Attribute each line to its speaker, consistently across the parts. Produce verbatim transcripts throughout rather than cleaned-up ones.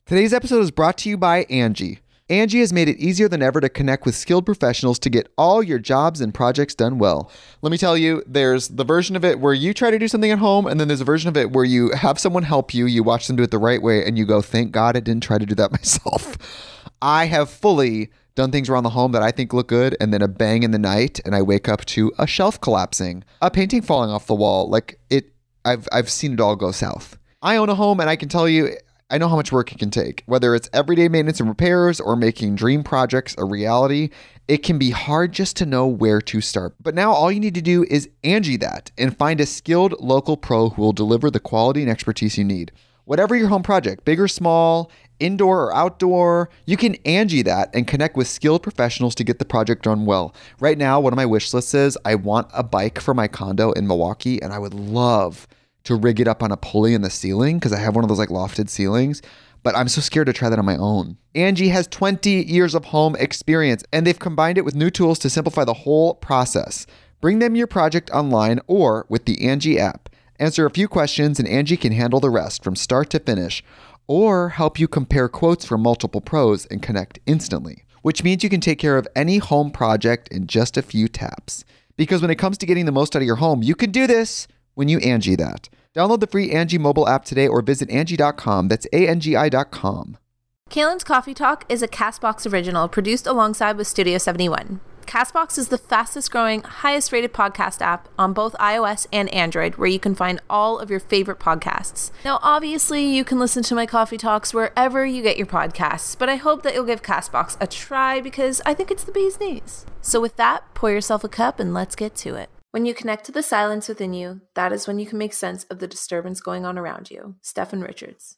Speaker 1: Today's episode is brought to you by Angie. Angie has made it easier than ever to connect with skilled professionals to get all your jobs and projects done well. Let me tell you, there's the version of it where you try to do something at home, and then there's a version of it where you have someone help you, you watch them do it the right way, and you go, thank God I didn't try to do that myself. I have fully done things around the home that I think look good, and then a bang in the night, and I wake up to a shelf collapsing, a painting falling off the wall. Like it, I've I've seen it all go south. I own a home, and I can tell you, I know how much work it can take. Whether it's everyday maintenance and repairs or making dream projects a reality, it can be hard just to know where to start. But now all you need to do is Angie that and find a skilled local pro who will deliver the quality and expertise you need. Whatever your home project, big or small, indoor or outdoor, you can Angie that and connect with skilled professionals to get the project done well. Right now, one of my wish lists is I want a bike for my condo in Milwaukee, and I would love to rig it up on a pulley in the ceiling because I have one of those like lofted ceilings, but I'm so scared to try that on my own. Angie has twenty years of home experience, and they've combined it with new tools to simplify the whole process. Bring them your project online or with the Angie app. Answer a few questions and Angie can handle the rest from start to finish, or help you compare quotes from multiple pros and connect instantly, which means you can take care of any home project in just a few taps. Because when it comes to getting the most out of your home, you can do this when you Angie that. Download the free Angie mobile app today or visit Angie dot com. That's A N G I dot com.
Speaker 2: Kaylin's Coffee Talk is a CastBox original produced alongside with Studio seventy-one. CastBox is the fastest growing, highest rated podcast app on both iOS and Android, where you can find all of your favorite podcasts. Now, obviously, you can listen to my Coffee Talks wherever you get your podcasts, but I hope that you'll give CastBox a try because I think it's the bee's knees. So with that, pour yourself a cup and let's get to it. When you connect to the silence within you, that is when you can make sense of the disturbance going on around you. Stephen Richards.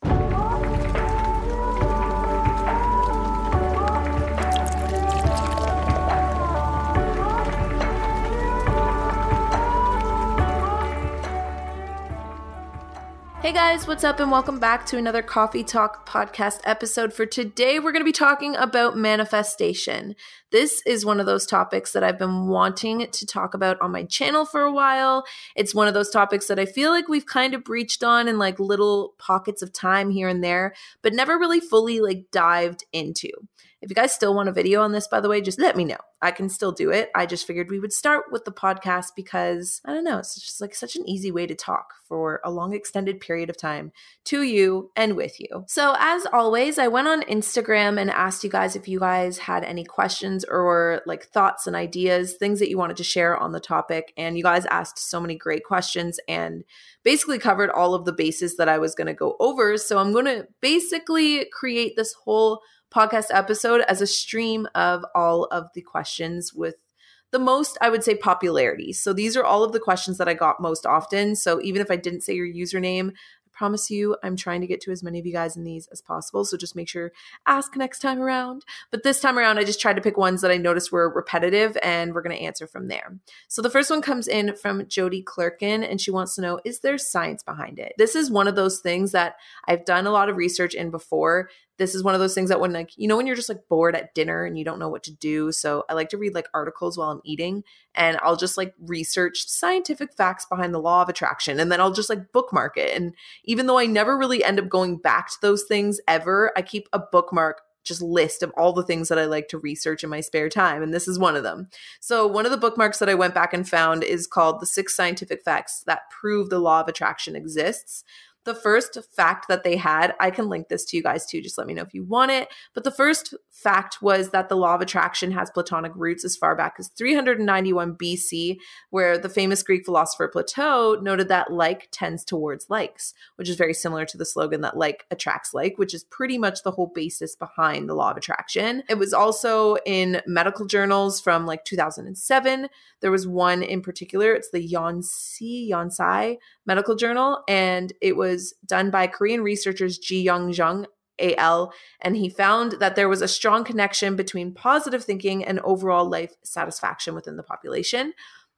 Speaker 2: Hey guys, what's up and welcome back to another Coffee Talk podcast episode. For today, we're going to be talking about manifestation. This is one of those topics that I've been wanting to talk about on my channel for a while. It's one of those topics that I feel like we've kind of breached on in like little pockets of time here and there, but never really fully like dived into. If you guys still want a video on this, by the way, just let me know. I can still do it. I just figured we would start with the podcast because, I don't know, it's just like such an easy way to talk for a long extended period of time to you and with you. So as always, I went on Instagram and asked you guys if you guys had any questions or like thoughts and ideas, things that you wanted to share on the topic. And you guys asked so many great questions and basically covered all of the bases that I was going to go over. So I'm going to basically create this whole podcast episode as a stream of all of the questions with the most, I would say, popularity. So these are all of the questions that I got most often. So even if I didn't say your username, I promise you I'm trying to get to as many of you guys in these as possible. So just make sure, ask next time around. But this time around, I just tried to pick ones that I noticed were repetitive and we're going to answer from there. So the first one comes in from Jody Clerkin and she wants to know, is there science behind it? This is one of those things that I've done a lot of research in before. This is one of those things that when like, you know, when you're just like bored at dinner and you don't know what to do. So I like to read like articles while I'm eating and I'll just like research scientific facts behind the law of attraction. And then I'll just like bookmark it. And even though I never really end up going back to those things ever, I keep a bookmark just list of all the things that I like to research in my spare time. And this is one of them. So one of the bookmarks that I went back and found is called The Six Scientific Facts That Prove the Law of Attraction Exists. The first fact that they had, I can link this to you guys too, just let me know if you want it. But the first fact was that the law of attraction has Platonic roots as far back as three hundred ninety-one B C, where the famous Greek philosopher Plato noted that like tends towards likes, which is very similar to the slogan that like attracts like, which is pretty much the whole basis behind the law of attraction. It was also in medical journals from like two thousand seven. There was one in particular, it's the Yonsei, Yonsei Medical Journal, and it was done by Korean researchers Ji Young Jung, A L, and he found that there was a strong connection between positive thinking and overall life satisfaction within the population.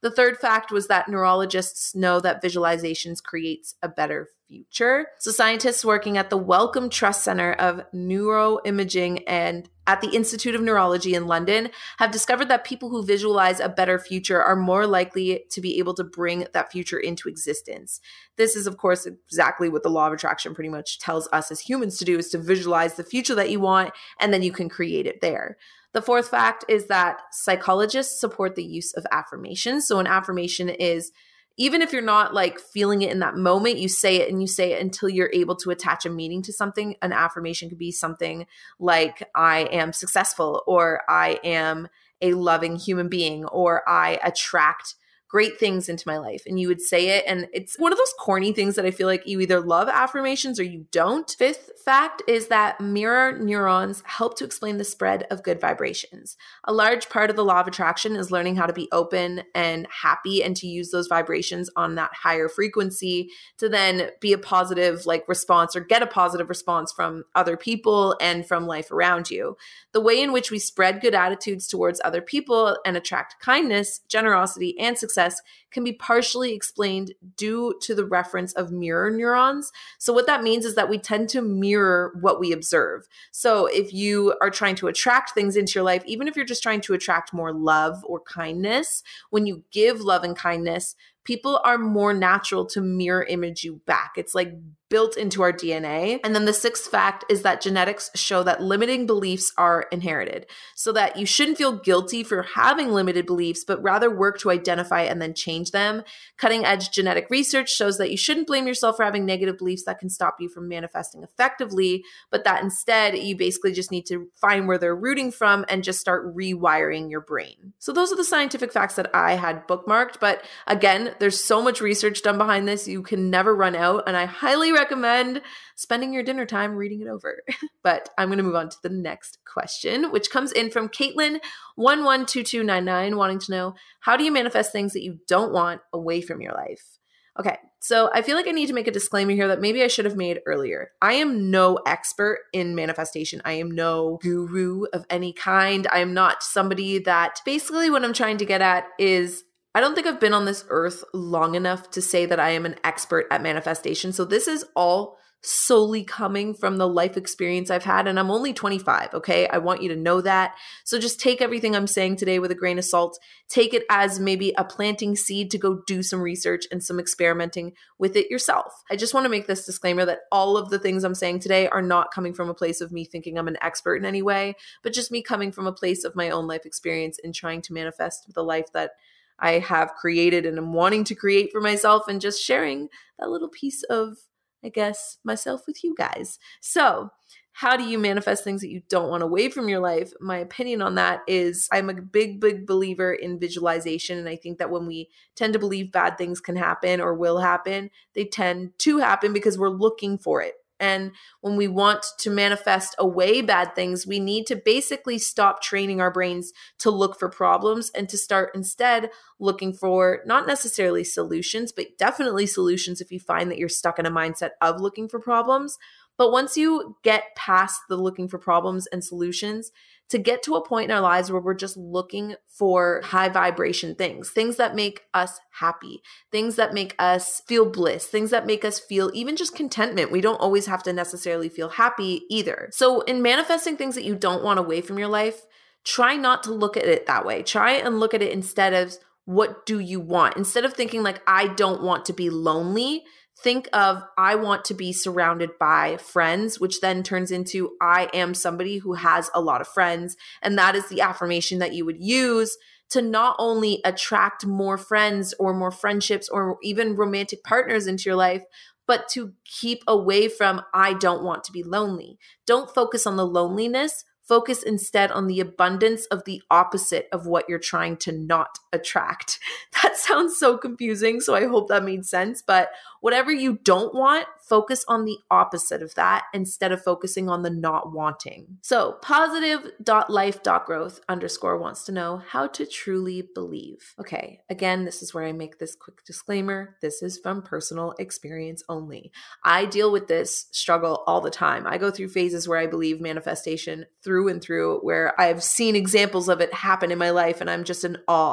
Speaker 2: The third fact was that neurologists know that visualizations creates a better future. So scientists working at the Wellcome Trust Center of Neuroimaging and at the Institute of Neurology in London have discovered that people who visualize a better future are more likely to be able to bring that future into existence. This is, of course, exactly what the law of attraction pretty much tells us as humans to do, is to visualize the future that you want, and then you can create it there. The fourth fact is that psychologists support the use of affirmations. So an affirmation is, even if you're not like feeling it in that moment, you say it and you say it until you're able to attach a meaning to something. An affirmation could be something like, I am successful, or I am a loving human being, or I attract great things into my life. And you would say it. And it's one of those corny things that I feel like you either love affirmations or you don't. Fifth fact is that mirror neurons help to explain the spread of good vibrations. A large part of the law of attraction is learning how to be open and happy and to use those vibrations on that higher frequency to then be a positive like response or get a positive response from other people and from life around you. The way in which we spread good attitudes towards other people and attract kindness, generosity, and success can be partially explained due to the reference of mirror neurons. So what that means is that we tend to mirror what we observe. So if you are trying to attract things into your life, even if you're just trying to attract more love or kindness, when you give love and kindness, people are more natural to mirror image you back. It's like built into our D N A. And then the sixth fact is that genetics show that limiting beliefs are inherited, so that you shouldn't feel guilty for having limited beliefs, but rather work to identify and then change them. Cutting edge genetic research shows that you shouldn't blame yourself for having negative beliefs that can stop you from manifesting effectively, but that instead you basically just need to find where they're rooting from and just start rewiring your brain. So those are the scientific facts that I had bookmarked. But again, there's so much research done behind this. You can never run out. And I highly recommend spending your dinner time reading it over. But I'm going to move on to the next question, which comes in from Caitlin one one two two nine nine, wanting to know, how do you manifest things that you don't want away from your life? Okay, so I feel like I need to make a disclaimer here that maybe I should have made earlier. I am no expert in manifestation. I am no guru of any kind. I am not somebody that, basically what I'm trying to get at is, I don't think I've been on this earth long enough to say that I am an expert at manifestation. So this is all solely coming from the life experience I've had. And I'm only twenty-five, okay? I want you to know that. So just take everything I'm saying today with a grain of salt. Take it as maybe a planting seed to go do some research and some experimenting with it yourself. I just want to make this disclaimer that all of the things I'm saying today are not coming from a place of me thinking I'm an expert in any way, but just me coming from a place of my own life experience and trying to manifest the life that I have created and am wanting to create for myself, and just sharing that little piece of, I guess, myself with you guys. So how do you manifest things that you don't want away from your life? My opinion on that is, I'm a big, big believer in visualization. And I think that when we tend to believe bad things can happen or will happen, they tend to happen because we're looking for it. And when we want to manifest away bad things, we need to basically stop training our brains to look for problems and to start instead looking for not necessarily solutions, but definitely solutions if you find that you're stuck in a mindset of looking for problems. But once you get past the looking for problems and solutions, to get to a point in our lives where we're just looking for high vibration things, things that make us happy, things that make us feel bliss, things that make us feel even just contentment. We don't always have to necessarily feel happy either. So in manifesting things that you don't want away from your life, try not to look at it that way. Try and look at it instead of, what do you want? Instead of thinking like, I don't want to be lonely, think of, I want to be surrounded by friends, which then turns into, I am somebody who has a lot of friends. And that is the affirmation that you would use to not only attract more friends or more friendships or even romantic partners into your life, but to keep away from, I don't want to be lonely. Don't focus on the loneliness. Focus instead on the abundance of the opposite of what you're trying to not attract. That sounds so confusing, so I hope that made sense. But whatever you don't want, focus on the opposite of that instead of focusing on the not wanting. So positive.life.growth underscore wants to know how to truly believe. Okay, again, this is where I make this quick disclaimer. This is from personal experience only. I deal with this struggle all the time. I go through phases where I believe manifestation through and through, where I've seen examples of it happen in my life and I'm just in awe.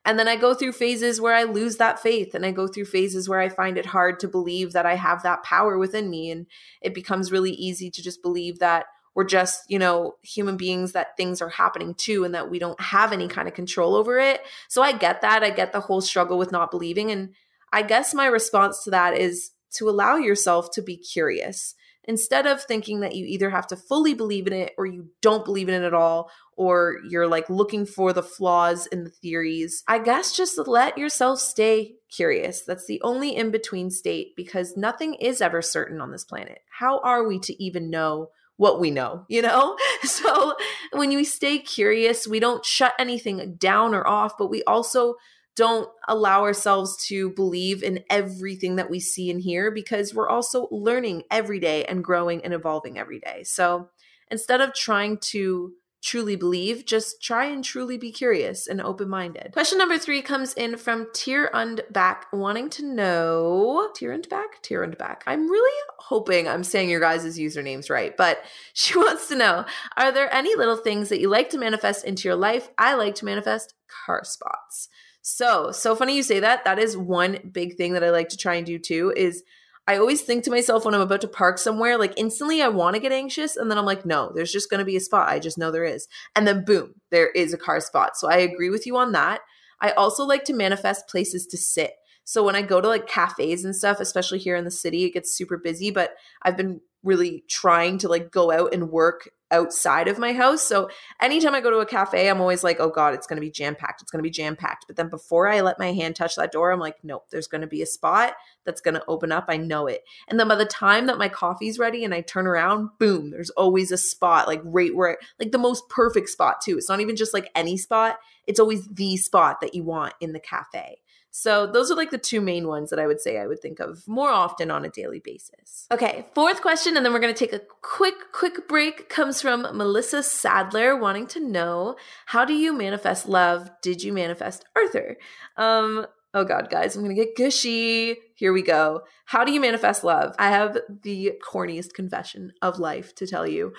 Speaker 2: And then I go through phases where I lose that faith, and I go through phases where I find it hard to believe that I have that power within me. And it becomes really easy to just believe that we're just, you know, human beings, that things are happening to, and that we don't have any kind of control over it. So I get that. I get the whole struggle with not believing. And I guess my response to that is to allow yourself to be curious. Instead of thinking that you either have to fully believe in it or you don't believe in it at all, or you're like looking for the flaws in the theories, I guess just let yourself stay curious. That's the only in-between state, because nothing is ever certain on this planet. How are we to even know what we know, you know? So when we stay curious, we don't shut anything down or off, but we also don't allow ourselves to believe in everything that we see and hear, because we're also learning every day and growing and evolving every day. So instead of trying to truly believe, just try and truly be curious and open-minded. Question number three comes in from Tier und Back, wanting to know, Tier und Back? Tier und Back. I'm really hoping I'm saying your guys' usernames right, but she wants to know, are there any little things that you like to manifest into your life? I like to manifest car spots. So, so funny you say that. That is one big thing that I like to try and do too, is I always think to myself when I'm about to park somewhere, like instantly I want to get anxious. And then I'm like, no, there's just going to be a spot. I just know there is. And then boom, there is a car spot. So I agree with you on that. I also like to manifest places to sit. So when I go to like cafes and stuff, especially here in the city, it gets super busy, but I've been really trying to like go out and work outside of my house. So anytime I go to a cafe, I'm always like, oh God, it's going to be jam-packed. It's going to be jam-packed. But then before I let my hand touch that door, I'm like, nope, there's going to be a spot that's going to open up. I know it. And then by the time that my coffee's ready and I turn around, boom, there's always a spot, like right where, like the most perfect spot too. It's not even just like any spot. It's always the spot that you want in the cafe. So those are like the two main ones that I would say I would think of more often on a daily basis. Okay, fourth question, and then we're going to take a quick, quick break, comes from Melissa Sadler, wanting to know, how do you manifest love? Did you manifest Arthur? Um, oh God, guys, I'm going to get gushy. Here we go. How do you manifest love? I have the corniest confession of life to tell you.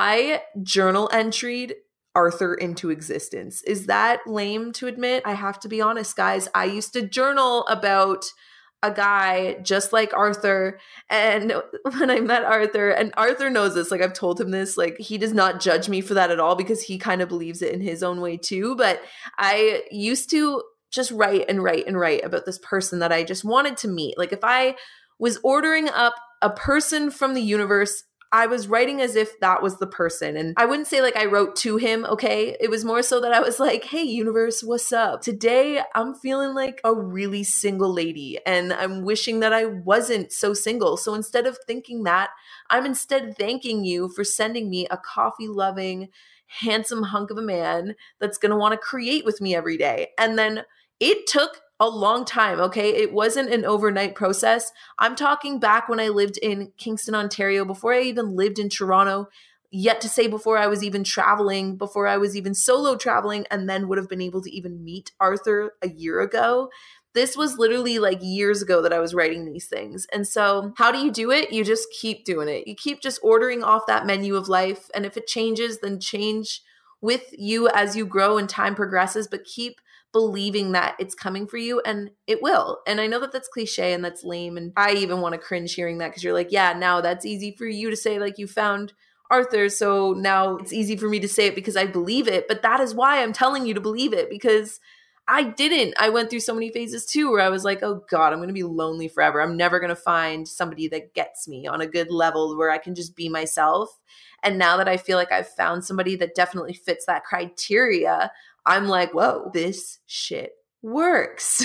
Speaker 2: I journal entried Arthur into existence. Is that lame to admit? I have to be honest, guys. I used to journal about a guy just like Arthur. And when I met Arthur, and Arthur knows this, like I've told him this, like he does not judge me for that at all, because he kind of believes it in his own way too. But I used to just write and write and write about this person that I just wanted to meet. Like if I was ordering up a person from the universe, I was writing as if that was the person. And I wouldn't say like I wrote to him, okay? It was more so that I was like, hey, universe, what's up? Today, I'm feeling like a really single lady, and I'm wishing that I wasn't so single. So instead of thinking that, I'm instead thanking you for sending me a coffee-loving, handsome hunk of a man that's going to want to create with me every day. And then it took a long time, okay? It wasn't an overnight process. I'm talking back when I lived in Kingston, Ontario, before I even lived in Toronto, yet to say before I was even traveling, before I was even solo traveling, and then would have been able to even meet Arthur a year ago. This was literally like years ago that I was writing these things. And so how do you do it? You just keep doing it. You keep just ordering off that menu of life. And if it changes, then change with you as you grow and time progresses, but keep believing that it's coming for you, and it will. And I know that that's cliche and that's lame, and I even want to cringe hearing that, because you're like, yeah, now that's easy for you to say, like you found Arthur, so now it's easy for me to say it because I believe it. But that is why I'm telling you to believe it, because I didn't. I went through so many phases too where I was like, oh God, I'm going to be lonely forever. I'm never going to find somebody that gets me on a good level where I can just be myself. And now that I feel like I've found somebody that definitely fits that criteria, I'm like, whoa, this shit works.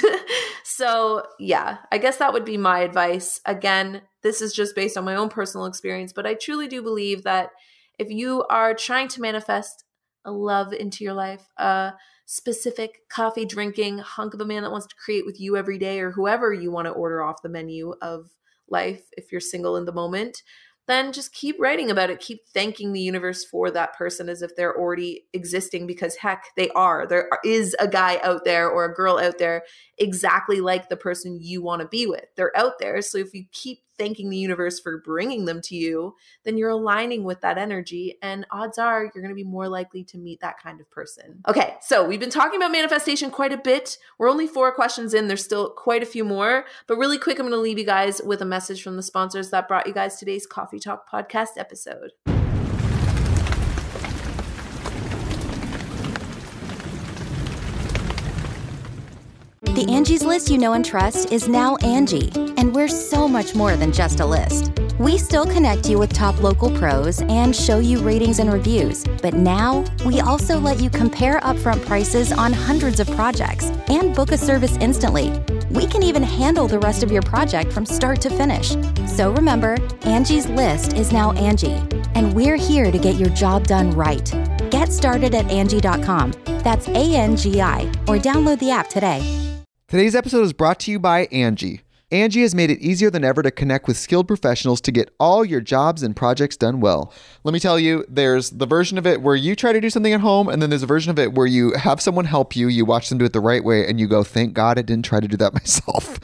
Speaker 2: So yeah, I guess that would be my advice. Again, this is just based on my own personal experience, but I truly do believe that if you are trying to manifest a love into your life, a specific coffee drinking hunk of a man that wants to create with you every day, or whoever you want to order off the menu of life, if you're single in the moment, then just keep writing about it. Keep thanking the universe for that person as if they're already existing, because heck, they are. There is a guy out there or a girl out there exactly like the person you want to be with. They're out there. So if you keep thanking the universe for bringing them to you, then you're aligning with that energy. And odds are you're going to be more likely to meet that kind of person. Okay, so we've been talking about manifestation quite a bit. We're only four questions in. There's still quite a few more. But really quick, I'm going to leave you guys with a message from the sponsors that brought you guys today's Coffee Talk podcast episode.
Speaker 3: The Angie's List you know and trust is now Angie, and we're so much more than just a list. We still connect you with top local pros and show you ratings and reviews, but now we also let you compare upfront prices on hundreds of projects and book a service instantly. We can even handle the rest of your project from start to finish. So remember, Angie's List is now Angie, and we're here to get your job done right. Get started at Angie dot com. That's A N G I, or download the app today.
Speaker 1: Today's episode is brought to you by Angie. Angie has made it easier than ever to connect with skilled professionals to get all your jobs and projects done well. Let me tell you, there's the version of it where you try to do something at home, and then there's a version of it where you have someone help you, you watch them do it the right way, and you go, thank God I didn't try to do that myself.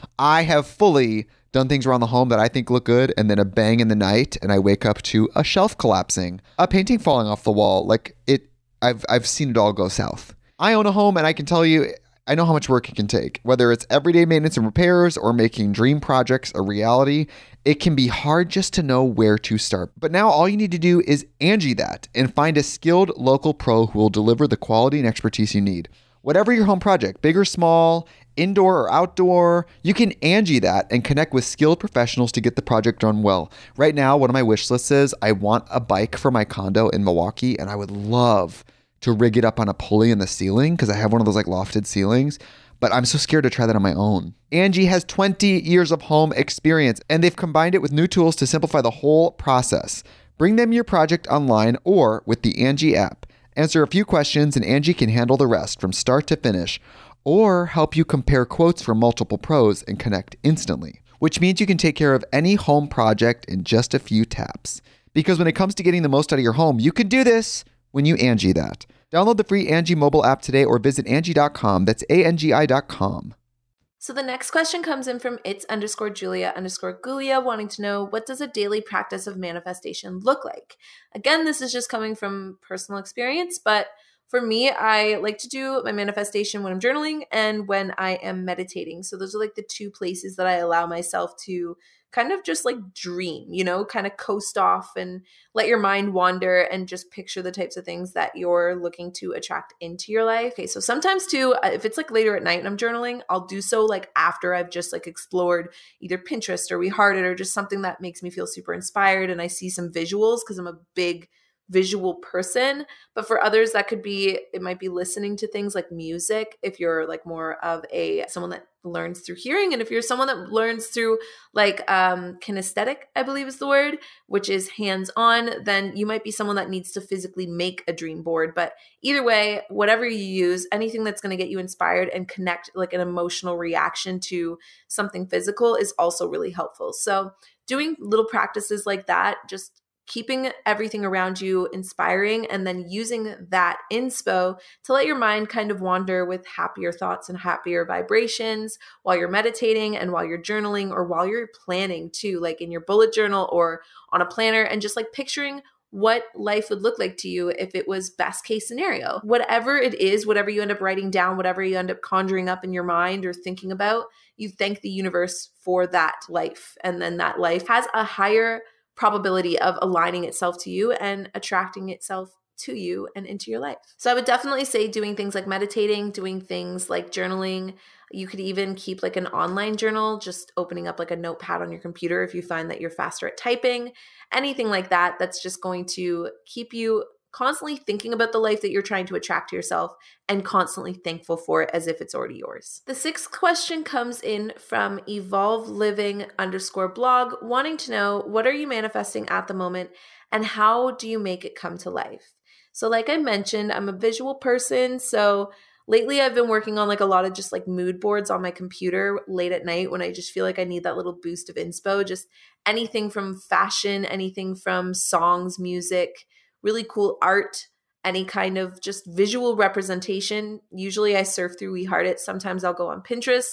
Speaker 1: I have fully done things around the home that I think look good, and then a bang in the night, and I wake up to a shelf collapsing, a painting falling off the wall. Like it, I've I've seen it all go south. I own a home, and I can tell you, I know how much work it can take. Whether it's everyday maintenance and repairs or making dream projects a reality, it can be hard just to know where to start. But now all you need to do is Angie that and find a skilled local pro who will deliver the quality and expertise you need. Whatever your home project, big or small, indoor or outdoor, you can Angie that and connect with skilled professionals to get the project done well. Right now, one of my wish lists is I want a bike for my condo in Milwaukee, and I would love to rig it up on a pulley in the ceiling because I have one of those like lofted ceilings, but I'm so scared to try that on my own. Angie has twenty years of home experience, and they've combined it with new tools to simplify the whole process. Bring them your project online or with the Angie app. Answer a few questions and Angie can handle the rest from start to finish, or help you compare quotes from multiple pros and connect instantly, which means you can take care of any home project in just a few taps. Because when it comes to getting the most out of your home, you can do this when you Angie that. Download the free Angie mobile app today or visit Angie dot com. That's A N G I dot com.
Speaker 2: So the next question comes in from it's underscore Julia underscore Gulia, wanting to know, what does a daily practice of manifestation look like? Again, this is just coming from personal experience, but for me, I like to do my manifestation when I'm journaling and when I am meditating. So those are like the two places that I allow myself to kind of just like dream, you know, kind of coast off and let your mind wander and just picture the types of things that you're looking to attract into your life. Okay, so sometimes too, if it's like later at night and I'm journaling, I'll do so like after I've just like explored either Pinterest or We Hearted or just something that makes me feel super inspired and I see some visuals because I'm a big visual person. But for others, that could be, it might be listening to things like music if you're like more of a someone that learns through hearing. And if you're someone that learns through like um kinesthetic, I believe is the word, which is hands-on, then you might be someone that needs to physically make a dream board. But either way, whatever you use, anything that's going to get you inspired and connect like an emotional reaction to something physical is also really helpful. So doing little practices like that, just keeping everything around you inspiring, and then using that inspo to let your mind kind of wander with happier thoughts and happier vibrations while you're meditating and while you're journaling or while you're planning too, like in your bullet journal or on a planner, and just like picturing what life would look like to you if it was best case scenario. Whatever it is, whatever you end up writing down, whatever you end up conjuring up in your mind or thinking about, you thank the universe for that life. And then that life has a higher probability of aligning itself to you and attracting itself to you and into your life. So I would definitely say doing things like meditating, doing things like journaling. You could even keep like an online journal, just opening up like a notepad on your computer if you find that you're faster at typing, anything like that. That's just going to keep you constantly thinking about the life that you're trying to attract to yourself and constantly thankful for it as if it's already yours. The sixth question comes in from Evolve Living underscore blog, wanting to know, what are you manifesting at the moment and how do you make it come to life? So like I mentioned, I'm a visual person. So lately I've been working on like a lot of just like mood boards on my computer late at night when I just feel like I need that little boost of inspo, just anything from fashion, anything from songs, music, really cool art, any kind of just visual representation. Usually I surf through We Heart It. Sometimes I'll go on Pinterest,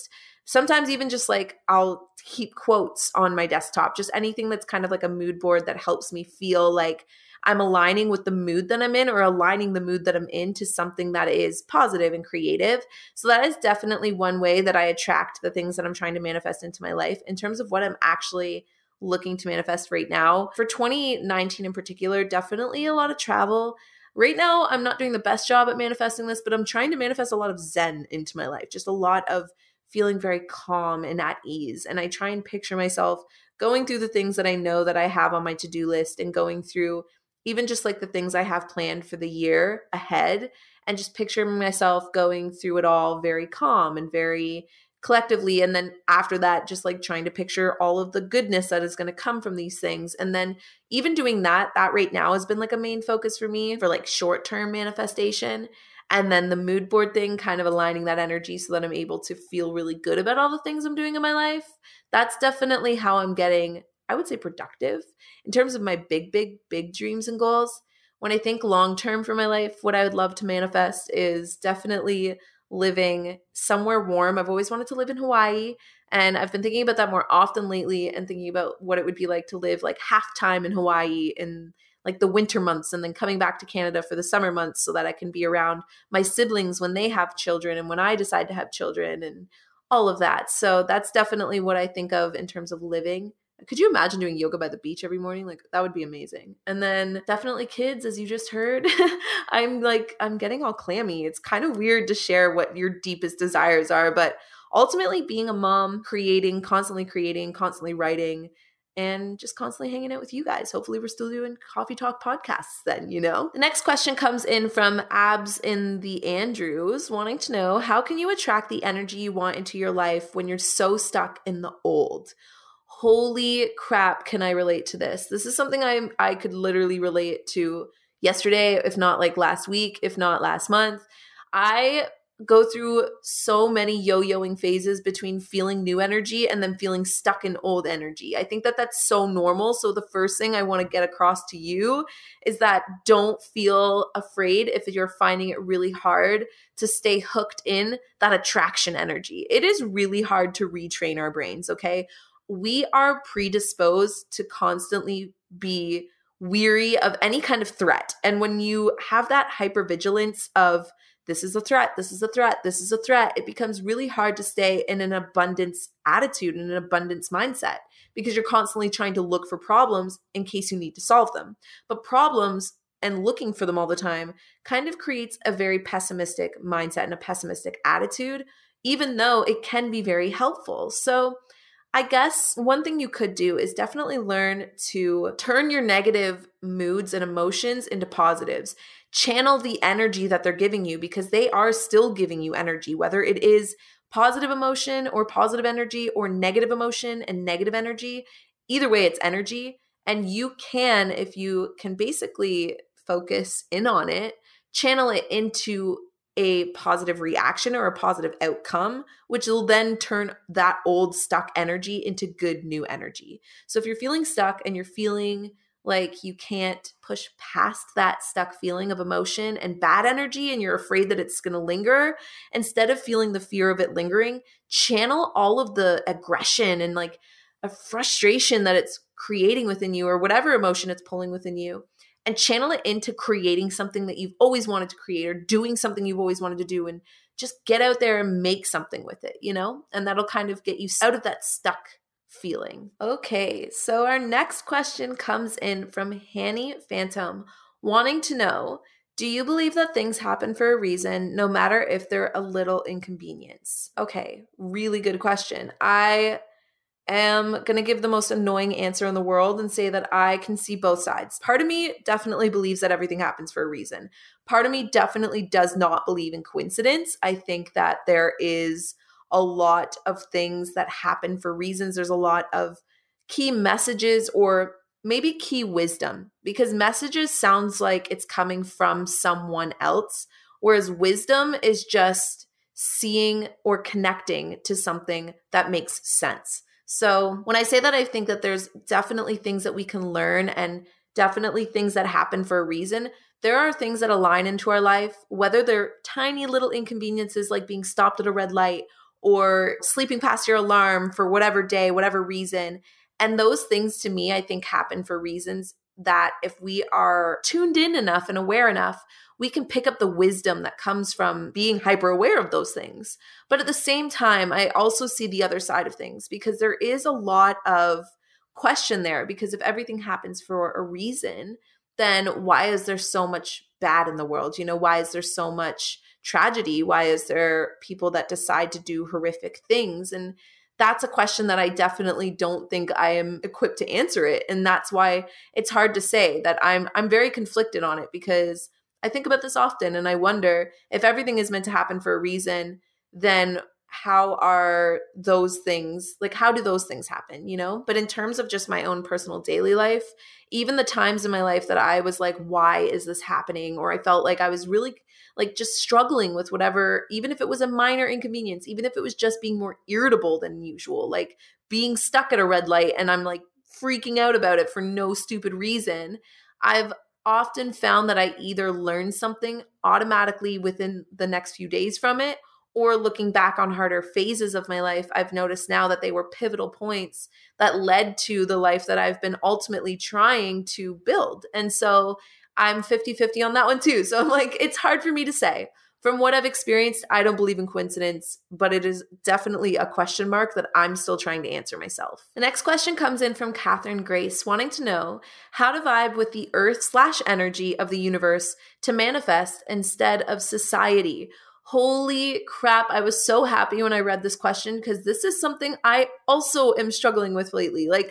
Speaker 2: sometimes even just like I'll keep quotes on my desktop, just anything that's kind of like a mood board that helps me feel like I'm aligning with the mood that I'm in or aligning the mood that I'm in to something that is positive and creative. So that is definitely one way that I attract the things that I'm trying to manifest into my life. In terms of what I'm actually looking to manifest right now, for twenty nineteen in particular, definitely a lot of travel. Right now, I'm not doing the best job at manifesting this, but I'm trying to manifest a lot of Zen into my life, just a lot of feeling very calm and at ease. And I try and picture myself going through the things that I know that I have on my to-do list and going through even just like the things I have planned for the year ahead, and just picturing myself going through it all very calm and very collectively. And then after that, just like trying to picture all of the goodness that is going to come from these things. And then even doing that, that right now has been like a main focus for me for like short-term manifestation. And then the mood board thing, kind of aligning that energy so that I'm able to feel really good about all the things I'm doing in my life. That's definitely how I'm getting, I would say, productive. In terms of my big, big, big dreams and goals, when I think long-term for my life, what I would love to manifest is definitely living somewhere warm. I've always wanted to live in Hawaii, and I've been thinking about that more often lately and thinking about what it would be like to live like half time in Hawaii in like the winter months and then coming back to Canada for the summer months so that I can be around my siblings when they have children and when I decide to have children and all of that. So that's definitely what I think of in terms of living. Could you imagine doing yoga by the beach every morning? Like that would be amazing. And then definitely kids, as you just heard. I'm like, I'm getting all clammy. It's kind of weird to share what your deepest desires are, but ultimately being a mom, creating, constantly creating, constantly writing, and just constantly hanging out with you guys. Hopefully we're still doing Coffee Talk podcasts then, you know? The next question comes in from Abs in the Andrews, wanting to know, how can you attract the energy you want into your life when you're so stuck in the old? Holy crap, can I relate to this? This is something I I could literally relate to yesterday, if not like last week, if not last month. I go through so many yo-yoing phases between feeling new energy and then feeling stuck in old energy. I think that that's so normal. So the first thing I want to get across to you is that don't feel afraid if you're finding it really hard to stay hooked in that attraction energy. It is really hard to retrain our brains, okay? We are predisposed to constantly be weary of any kind of threat. And when you have that hypervigilance of this is a threat, this is a threat, this is a threat, it becomes really hard to stay in an abundance attitude and an abundance mindset because you're constantly trying to look for problems in case you need to solve them. But problems and looking for them all the time kind of creates a very pessimistic mindset and a pessimistic attitude, even though it can be very helpful. So I guess one thing you could do is definitely learn to turn your negative moods and emotions into positives. Channel the energy that they're giving you because they are still giving you energy, whether it is positive emotion or positive energy or negative emotion and negative energy. Either way, it's energy. And you can, if you can basically focus in on it, channel it into a positive reaction or a positive outcome, which will then turn that old stuck energy into good new energy. So if you're feeling stuck and you're feeling like you can't push past that stuck feeling of emotion and bad energy and you're afraid that it's going to linger, instead of feeling the fear of it lingering, channel all of the aggression and like a frustration that it's creating within you or whatever emotion it's pulling within you, and channel it into creating something that you've always wanted to create or doing something you've always wanted to do, and just get out there and make something with it, you know? And that'll kind of get you out of that stuck feeling. Okay, so our next question comes in from Hanny Phantom, wanting to know, do you believe that things happen for a reason, no matter if they're a little inconvenience? Okay, really good question. I am going to give the most annoying answer in the world and say that I can see both sides. Part of me definitely believes that everything happens for a reason. Part of me definitely does not believe in coincidence. I think that there is a lot of things that happen for reasons. There's a lot of key messages or maybe key wisdom, because messages sounds like it's coming from someone else, whereas wisdom is just seeing or connecting to something that makes sense. So when I say that, I think that there's definitely things that we can learn and definitely things that happen for a reason. There are things that align into our life, whether they're tiny little inconveniences like being stopped at a red light or sleeping past your alarm for whatever day, whatever reason. And those things to me, I think happen for reasons that if we are tuned in enough and aware enough, we can pick up the wisdom that comes from being hyper aware of those things. But at the same time, I also see the other side of things, because there is a lot of question there, because if everything happens for a reason, then why is there so much bad in the world? You know, why is there so much tragedy? Why is there people that decide to do horrific things? And that's a question that I definitely don't think I am equipped to answer it. And that's why it's hard to say that I'm I'm very conflicted on it, because I think about this often and I wonder if everything is meant to happen for a reason, then how are those things, like how do those things happen, you know? But in terms of just my own personal daily life, even the times in my life that I was like, why is this happening? Or I felt like I was really like just struggling with whatever, even if it was a minor inconvenience, even if it was just being more irritable than usual, like being stuck at a red light and I'm like freaking out about it for no stupid reason. I've often found that I either learned something automatically within the next few days from it, or looking back on harder phases of my life, I've noticed now that they were pivotal points that led to the life that I've been ultimately trying to build. And so I'm fifty-fifty on that one too. So I'm like, it's hard for me to say. From what I've experienced, I don't believe in coincidence, but it is definitely a question mark that I'm still trying to answer myself. The next question comes in from Catherine Grace, wanting to know how to vibe with the earth slash energy of the universe to manifest instead of society. Holy crap. I was so happy when I read this question, because this is something I also am struggling with lately. Like,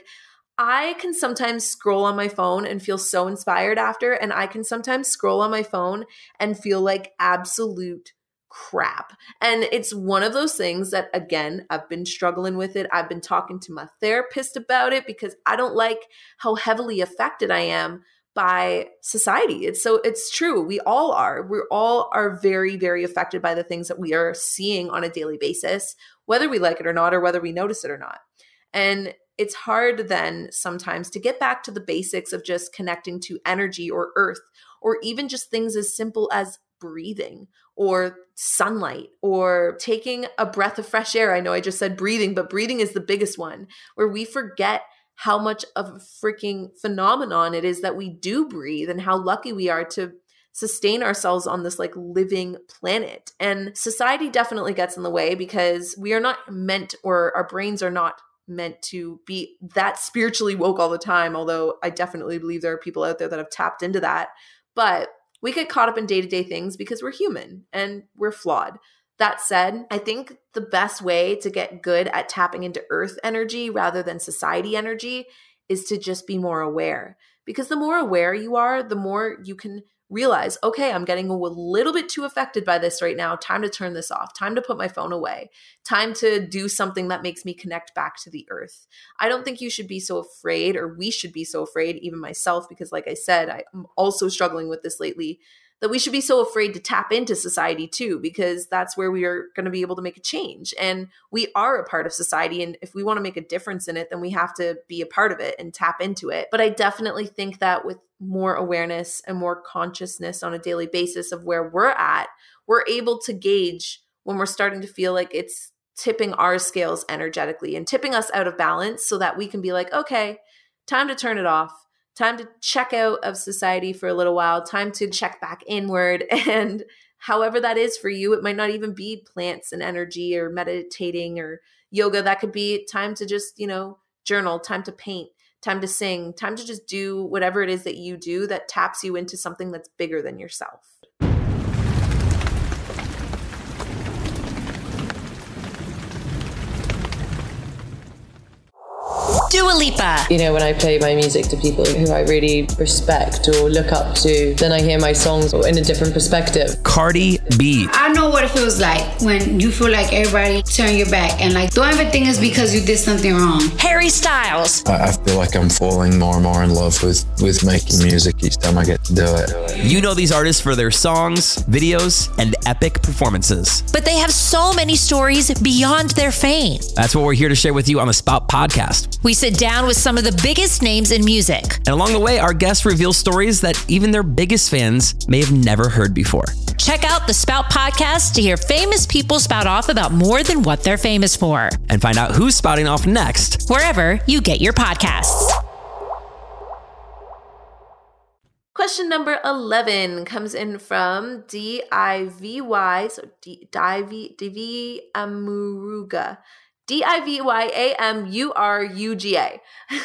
Speaker 2: I can sometimes scroll on my phone and feel so inspired after, and I can sometimes scroll on my phone and feel like absolute crap. And it's one of those things that, again, I've been struggling with it. I've been talking to my therapist about it because I don't like how heavily affected I am by society. It's so it's true. We all are. We all are very, very affected by the things that we are seeing on a daily basis, whether we like it or not, or whether we notice it or not. And it's hard then sometimes to get back to the basics of just connecting to energy or earth, or even just things as simple as breathing or sunlight or taking a breath of fresh air. I know I just said breathing, but breathing is the biggest one, where we forget how much of a freaking phenomenon it is that we do breathe and how lucky we are to sustain ourselves on this like living planet. And society definitely gets in the way, because we are not meant, or our brains are not meant to be that spiritually woke all the time. Although I definitely believe there are people out there that have tapped into that, but we get caught up in day-to-day things because we're human and we're flawed. That said, I think the best way to get good at tapping into earth energy rather than society energy is to just be more aware. Because the more aware you are, the more you can realize, okay, I'm getting a little bit too affected by this right now. Time to turn this off. Time to put my phone away. Time to do something that makes me connect back to the earth. I don't think you should be so afraid, or we should be so afraid, even myself, because like I said, I'm also struggling with this lately, that we should be so afraid to tap into society too, because that's where we are going to be able to make a change. And we are a part of society. And if we want to make a difference in it, then we have to be a part of it and tap into it. But I definitely think that with more awareness and more consciousness on a daily basis of where we're at, we're able to gauge when we're starting to feel like it's tipping our scales energetically and tipping us out of balance, so that we can be like, okay, time to turn it off. Time to check out of society for a little while, time to check back inward. And however that is for you, it might not even be plants and energy or meditating or yoga. That could be time to just, you know, journal, time to paint, time to sing, time to just do whatever it is that you do that taps you into something that's bigger than yourself.
Speaker 4: Dua Lipa.
Speaker 5: You know, when I play my music to people who I really respect or look up to, then I hear my songs in a different perspective.
Speaker 6: Cardi B.
Speaker 7: I know what it feels like when you feel like everybody turn your back and like, don't ever think it's because you did something wrong.
Speaker 4: Harry Styles.
Speaker 8: I, I feel like I'm falling more and more in love with, with making music each time I get to do it.
Speaker 6: You know these artists for their songs, videos, and epic performances.
Speaker 4: But they have so many stories beyond their fame.
Speaker 6: That's what we're here to share with you on the Spout Podcast.
Speaker 4: We sit down with some of the biggest names in music.
Speaker 6: And along the way, our guests reveal stories that even their biggest fans may have never heard before.
Speaker 4: Check out the Spout Podcast to hear famous people spout off about more than what they're famous for.
Speaker 6: And find out who's spouting off next,
Speaker 4: wherever you get your podcasts.
Speaker 2: Question number eleven comes in from D I V Y, so D- Divi, Divi Amuruga. D I V Y A M U R U G A.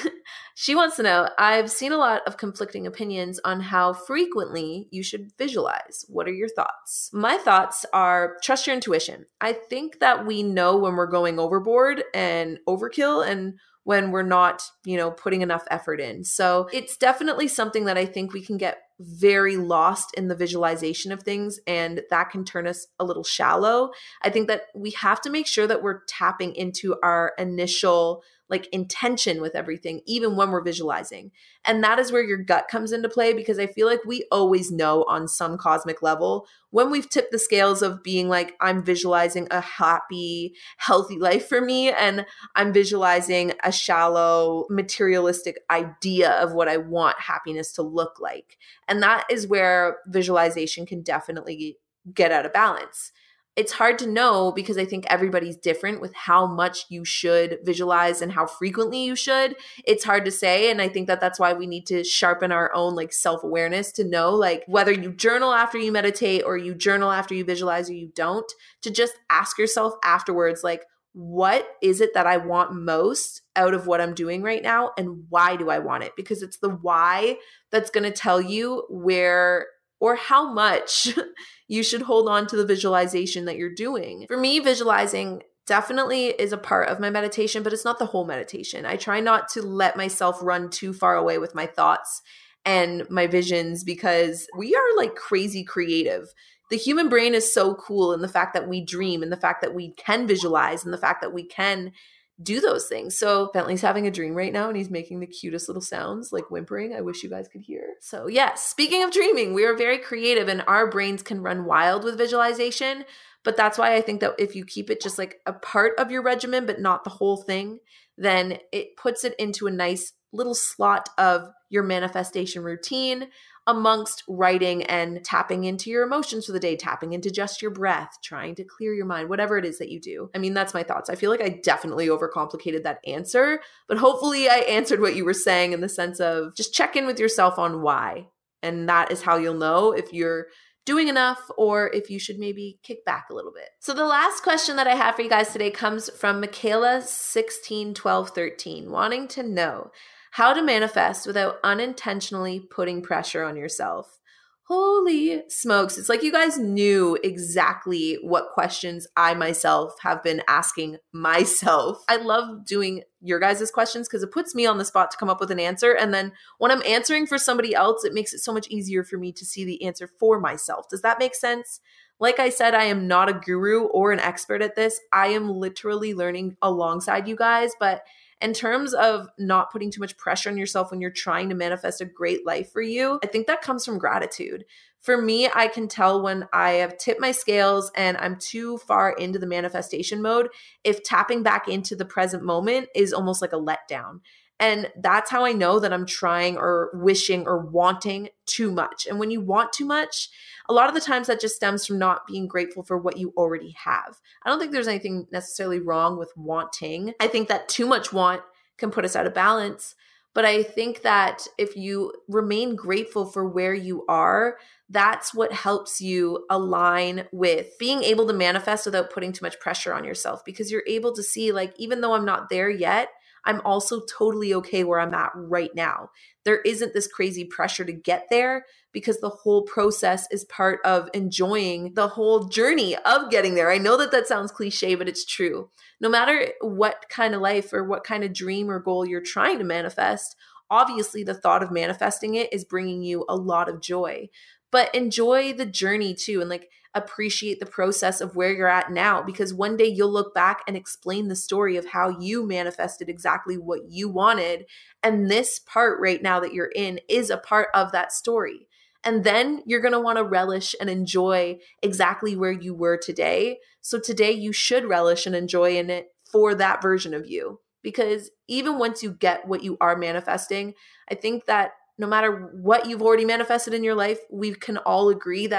Speaker 2: She wants to know, I've seen a lot of conflicting opinions on how frequently you should visualize. What are your thoughts? My thoughts are trust your intuition. I think that we know when we're going overboard and overkill and when we're not, you know, putting enough effort in. So it's definitely something that I think we can get very lost in the visualization of things, and that can turn us a little shallow. I think that we have to make sure that we're tapping into our initial like intention with everything, even when we're visualizing. And that is where your gut comes into play, because I feel like we always know on some cosmic level when we've tipped the scales of being like, I'm visualizing a happy, healthy life for me, and I'm visualizing a shallow, materialistic idea of what I want happiness to look like. And that is where visualization can definitely get out of balance. It's hard to know because I think everybody's different with how much you should visualize and how frequently you should. It's hard to say. And I think that that's why we need to sharpen our own like self-awareness to know like whether you journal after you meditate or you journal after you visualize or you don't, to just ask yourself afterwards, like, what is it that I want most out of what I'm doing right now? And why do I want it? Because it's the why that's going to tell you where or how much you should hold on to the visualization that you're doing. For me, visualizing definitely is a part of my meditation, but it's not the whole meditation. I try not to let myself run too far away with my thoughts and my visions, because we are like crazy creative. The human brain is so cool in the fact that we dream and the fact that we can visualize and the fact that we can do those things. So Bentley's having a dream right now and he's making the cutest little sounds, like whimpering. I wish you guys could hear. So yes, speaking of dreaming, we are very creative and our brains can run wild with visualization. But that's why I think that if you keep it just like a part of your regimen, but not the whole thing, then it puts it into a nice little slot of your manifestation routine amongst writing and tapping into your emotions for the day, tapping into just your breath, trying to clear your mind, whatever it is that you do. I mean, that's my thoughts. I feel like I definitely overcomplicated that answer, but hopefully I answered what you were saying in the sense of just check in with yourself on why. And that is how you'll know if you're doing enough or if you should maybe kick back a little bit. So the last question that I have for you guys today comes from Michaela sixteen twelve thirteen, wanting to know how to manifest without unintentionally putting pressure on yourself. Holy smokes. It's like you guys knew exactly what questions I myself have been asking myself. I love doing your guys' questions because it puts me on the spot to come up with an answer. And then when I'm answering for somebody else, it makes it so much easier for me to see the answer for myself. Does that make sense? Like I said, I am not a guru or an expert at this. I am literally learning alongside you guys, but in terms of not putting too much pressure on yourself when you're trying to manifest a great life for you, I think that comes from gratitude. For me, I can tell when I have tipped my scales and I'm too far into the manifestation mode, if tapping back into the present moment is almost like a letdown. And that's how I know that I'm trying or wishing or wanting too much. And when you want too much, a lot of the times that just stems from not being grateful for what you already have. I don't think there's anything necessarily wrong with wanting. I think that too much want can put us out of balance. But I think that if you remain grateful for where you are, that's what helps you align with being able to manifest without putting too much pressure on yourself, because you're able to see, like, even though I'm not there yet, I'm also totally okay where I'm at right now. There isn't this crazy pressure to get there because the whole process is part of enjoying the whole journey of getting there. I know that that sounds cliche, but it's true. No matter what kind of life or what kind of dream or goal you're trying to manifest, obviously the thought of manifesting it is bringing you a lot of joy. But enjoy the journey too, and like appreciate the process of where you're at now, because one day you'll look back and explain the story of how you manifested exactly what you wanted. And this part right now that you're in is a part of that story. And then you're going to want to relish and enjoy exactly where you were today. So today you should relish and enjoy in it for that version of you, because even once you get what you are manifesting, I think that no matter what you've already manifested in your life, we can all agree that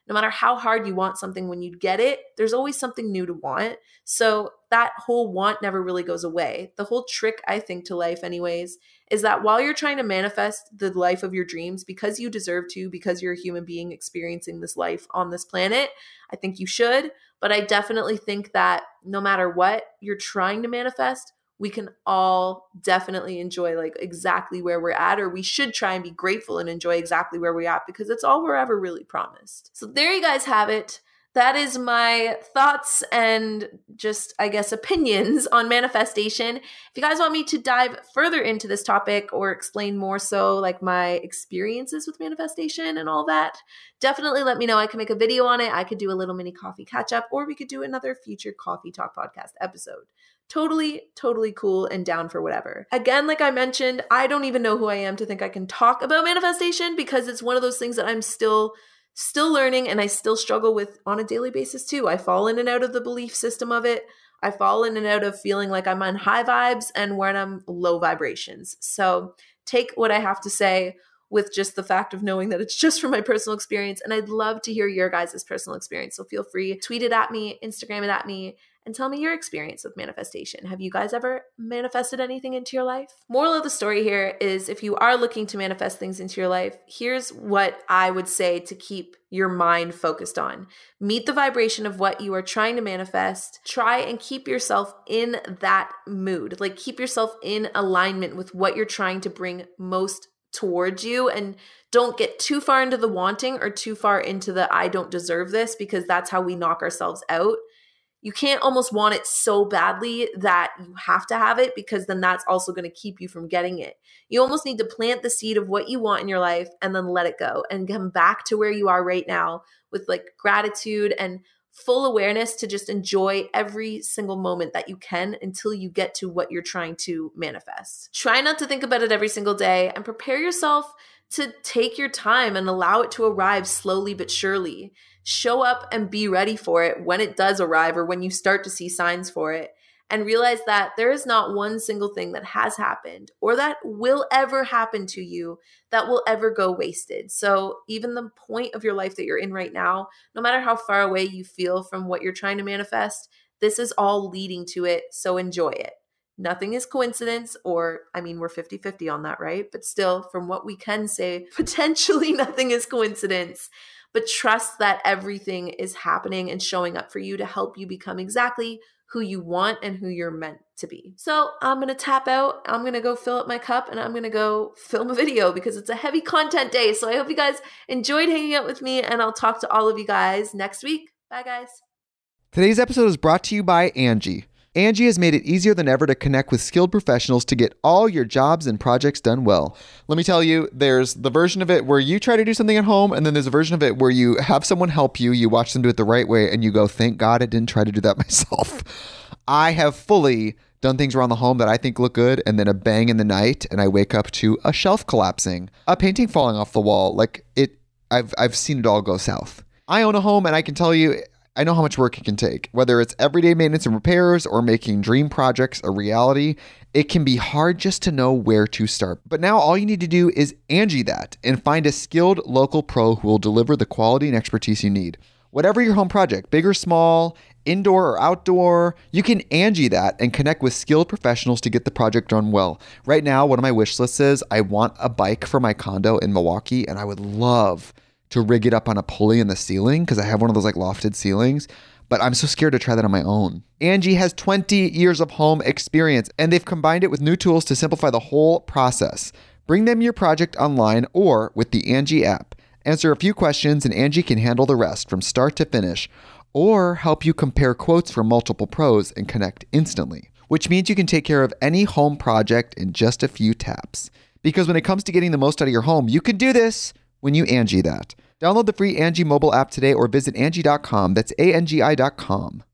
Speaker 2: no matter how hard you want something, when you get it, there's always something new to want. So that whole want never really goes away. The whole trick, I think, to life anyways, is that while you're trying to manifest the life of your dreams, because you deserve to, because you're a human being experiencing this life on this planet, I think you should. But I definitely think that no matter what you're trying to manifest, we can all definitely enjoy like exactly where we're at, or we should try and be grateful and enjoy exactly where we're at, because it's all we're ever really promised. So there you guys have it. That is my thoughts and just, I guess, opinions on manifestation. If you guys want me to dive further into this topic or explain more so like my experiences with manifestation and all that, definitely let me know. I can make a video on it. I could do a little mini coffee catch up, or we could do another future Coffee Talk podcast episode. Totally, totally cool and down for whatever. Again, like I mentioned, I don't even know who I am to think I can talk about manifestation, because it's one of those things that I'm still still learning and I still struggle with on a daily basis too. I fall in and out of the belief system of it. I fall in and out of feeling like I'm on high vibes and when I'm low vibrations. So take what I have to say with just the fact of knowing that it's just from my personal experience. And I'd love to hear your guys' personal experience. So feel free, tweet it at me, Instagram it at me, and tell me your experience with manifestation. Have you guys ever manifested anything into your life? Moral of the story here is, if you are looking to manifest things into your life, here's what I would say to keep your mind focused on. Meet the vibration of what you are trying to manifest. Try and keep yourself in that mood. Like, keep yourself in alignment with what you're trying to bring most towards you, and don't get too far into the wanting or too far into the I don't deserve this, because that's how we knock ourselves out. You can't almost want it so badly that you have to have it, because then that's also going to keep you from getting it. You almost need to plant the seed of what you want in your life and then let it go and come back to where you are right now with like gratitude and full awareness to just enjoy every single moment that you can until you get to what you're trying to manifest. Try not to think about it every single day, and prepare yourself to take your time and allow it to arrive slowly but surely. Show up and be ready for it when it does arrive, or when you start to see signs for it, and realize that there is not one single thing that has happened or that will ever happen to you that will ever go wasted. So even the point of your life that you're in right now, no matter how far away you feel from what you're trying to manifest, this is all leading to it. So enjoy it. Nothing is coincidence, or I mean, we're fifty-fifty on that, right? But still, from what we can say, potentially nothing is coincidence. But trust that everything is happening and showing up for you to help you become exactly who you want and who you're meant to be. So I'm going to tap out. I'm going to go fill up my cup, and I'm going to go film a video because it's a heavy content day. So I hope you guys enjoyed hanging out with me, and I'll talk to all of you guys next week. Bye, guys.
Speaker 1: Today's episode is brought to you by Angie. Angie has made it easier than ever to connect with skilled professionals to get all your jobs and projects done well. Let me tell you, there's the version of it where you try to do something at home, and then there's a version of it where you have someone help you, you watch them do it the right way, and you go, thank God I didn't try to do that myself. I have fully done things around the home that I think look good, and then a bang in the night, and I wake up to a shelf collapsing, a painting falling off the wall. Like it, I've I've seen it all go south. I own a home, and I can tell you, I know how much work it can take. Whether it's everyday maintenance and repairs or making dream projects a reality, it can be hard just to know where to start. But now all you need to do is Angie that and find a skilled local pro who will deliver the quality and expertise you need. Whatever your home project, big or small, indoor or outdoor, you can Angie that and connect with skilled professionals to get the project done well. Right now, one of my wish lists is I want a bike for my condo in Milwaukee, and I would love to rig it up on a pulley in the ceiling because I have one of those like lofted ceilings, but I'm so scared to try that on my own. Angie has twenty years of home experience, and they've combined it with new tools to simplify the whole process. Bring them your project online or with the Angie app. Answer a few questions and Angie can handle the rest from start to finish, or help you compare quotes from multiple pros and connect instantly, which means you can take care of any home project in just a few taps. Because when it comes to getting the most out of your home, you can do this when you Angie that. Download the free Angie mobile app today or visit Angie dot com. That's A N G I dot com.